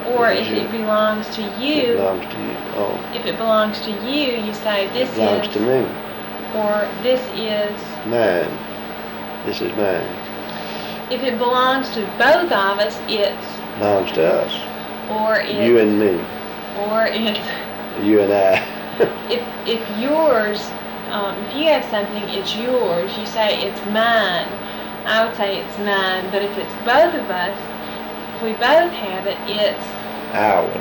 Or if it belongs to you. It belongs to you. Oh. If it belongs to you, you say this belongs is. to me. Or this is. Mine. This is mine. If it belongs to both of us, it's. Belongs to us. Or it's. You and me. Or it's. You and I. if yours, if you have something, it's yours. You say it's mine. I would say it's mine. But if it's both of us, if we both have it, it's ours.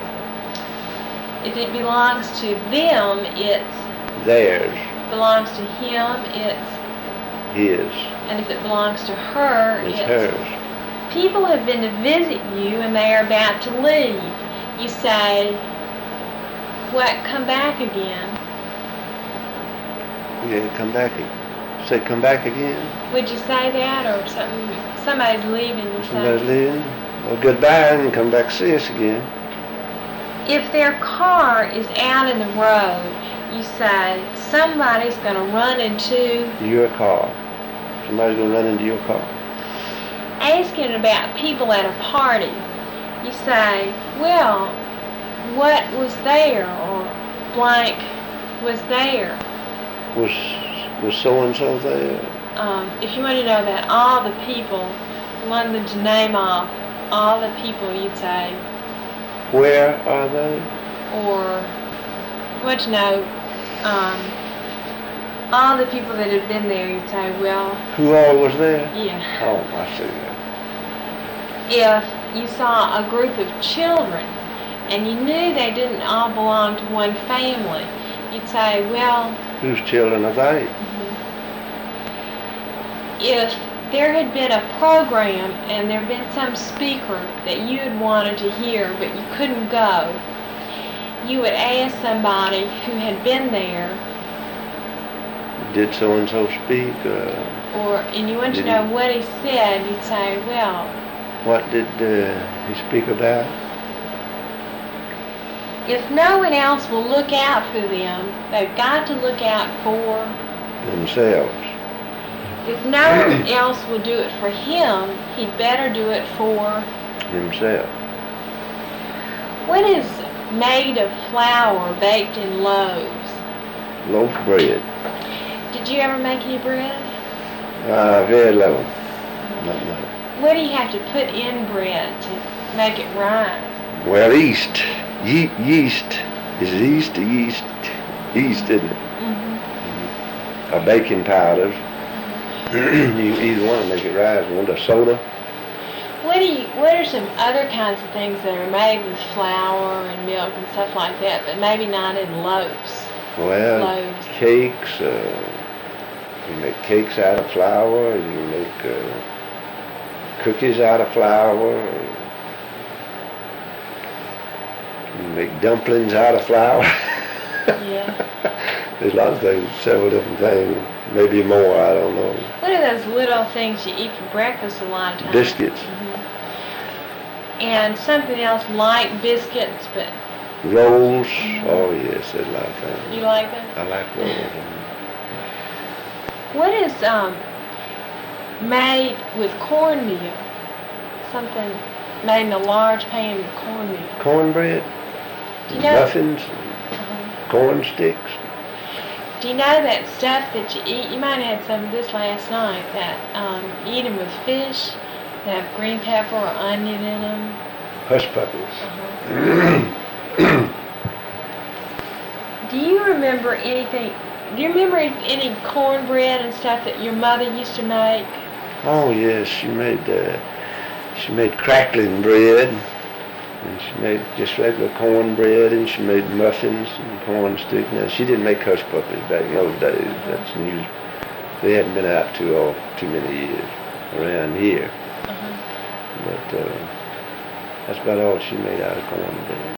If it belongs to them, it's theirs. Belongs to him, it's his. And if it belongs to her, it's hers. People have been to visit you and they are about to leave. You say, what, come back again? Yeah, come back again. Say, come back again? Would you say that, or somebody's leaving? Somebody's leaving? Well, goodbye and come back see us again. If their car is out in the road, you say, somebody's going to run into your car. Somebody's going to run into your car. Asking about people at a party, you say, well, what was there, or blank was there. Was so-and-so there? If you want to know about all the people, you want them to name off all the people, you'd say, where are they? Or you want to know all the people that have been there, you'd say, well... Who all was there? Yeah. Oh, I see that. If you saw a group of children and you knew they didn't all belong to one family, you'd say, well... Whose children are they? If there had been a program and there had been some speaker that you had wanted to hear but you couldn't go, you would ask somebody who had been there. Did so-and-so speak? And you want to know what he said, you'd say, well... What did he speak about? If no one else will look out for them, they've got to look out for... themselves. If no one else will do it for him, he'd better do it for... himself. What is made of flour baked in loaves? Loaf bread. Did you ever make any bread? Very little. Not much. What do you have to put in bread to make it rise? Well, yeast. Yeast. Is it yeast or yeast? Yeast, isn't it? Mm-hmm. Or baking powders. You either want to make it rise. Want a soda? What are some other kinds of things that are made with flour and milk and stuff like that, but maybe not in loaves? Well, loaves. Cakes. You make cakes out of flour. You make cookies out of flour. You make dumplings out of flour. Yeah. There's lots of things, several different things. Maybe more, I don't know. What are those little things you eat for breakfast a lot of times? Biscuits. Mm-hmm. And something else like biscuits, but... Rolls. Mm-hmm. Oh, yes, there's a lot of things. You like them? I like rolls. What is made with cornmeal? Something made in a large pan with cornmeal. Cornbread? Do you know? Muffins? Corn sticks? Do you know that stuff that you eat? You might have had some of this last night, that you eat them with fish, that have green pepper or onion in them. Hush puppies. Do you remember anything? Do you remember any cornbread and stuff that your mother used to make? Oh yes, she made crackling bread, and she made just regular cornbread, and she made muffins and corn sticks. Now she didn't make hush puppies back in those days. That's news. They hadn't been out too many years around here. But that's about all she made out of cornbread.